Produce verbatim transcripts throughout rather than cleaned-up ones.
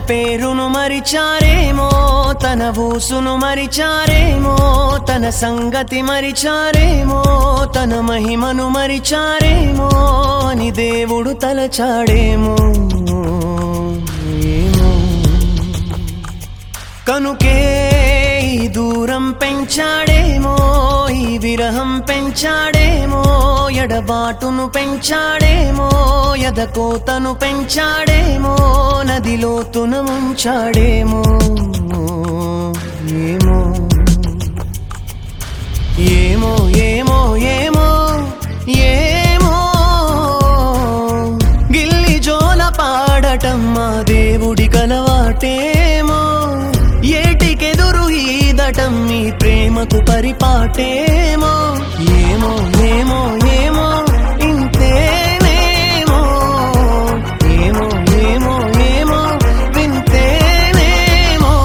పేరును మరిచారేమో, తన ఊసును మరిచారేమో, తన సంగతి మరిచారేమో, తన మహిమను మరిచారేమో అని దేవుడు తలచాడేమో ఏమో. కనుకే ఈ దూరం పెంచాడేమో, ఈ విరహం పెంచాడేమో, ఎడబాటును పెంచాడేమో, ఎదకోతను పెంచాడేమో, నదిలోతున ముంచాడేమో ఏమో ఏమో ఏమో ఏమో ఏమో. గిల్లి జోల పాడటం మా దేవుడి కలవాటేమో, ఏటికెదురు ఈదటం మీ ప్రేమకు పరిపాటేమో. ఏమో ఏమో ఏమో ఇంతేనేమో, ఏమో ఏమో ఏమో వింతేనేమో.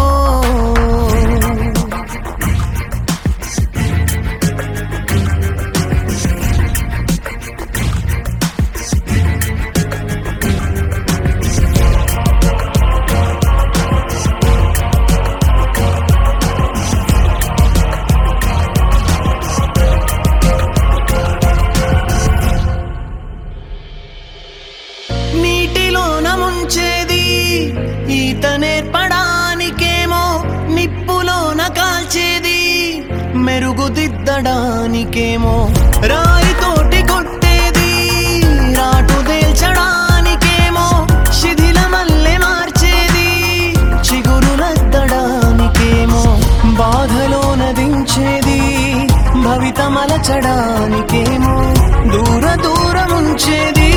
నీటిలోన ముంచేది ఈత నేర్పడానికేమో, నిప్పులోన కాల్చేది మెరుగుదిద్దడానికేమో, రాయితోటి కొట్టేది రాటు తేల్చడానికేమో, శిథిలమల్లె మార్చేది చిగురులద్దడానికేమో, బాధలోన దించేది భవితమలచడానికేమో, దూర దూరముంచేది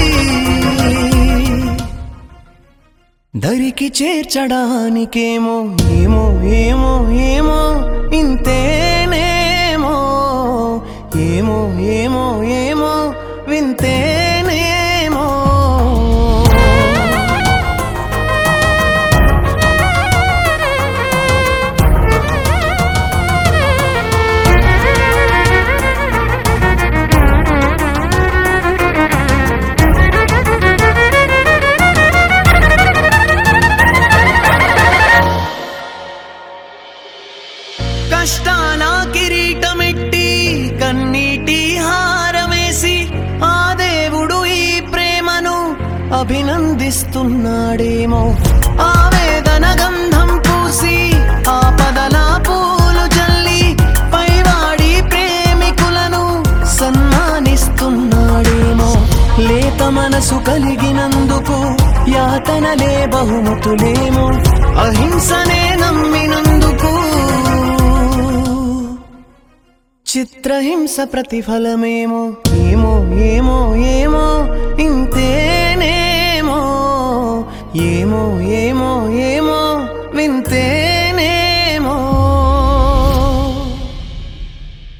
దరికి చేర్చడానికేమో. ఏమో ఏమో ఏమో ఇంతేనేమో, ఏమో ఏమో ఏమో వింతేనేమో. కష్టాల కిరీటమెట్టి కన్నీటి హారమేసి ఆ దేవుడు ఈ ప్రేమను అభినందిస్తున్నాడేమో. ఆవేదన గంధం పూసి ఆపదల పూలు జల్లి పైవాడి ప్రేమికులను సన్మానిస్తున్నాడేమో. లేత మనసు కలిగినందుకు యాతనలే బహుమతులేమో, అహింసనే నమ్మినందుకు చిత్రహింస ప్రతిఫలమేమో. ఏమో ఏమో ఏమో ఇంతేనేమో, ఏమో ఏమో ఏమో వింతే.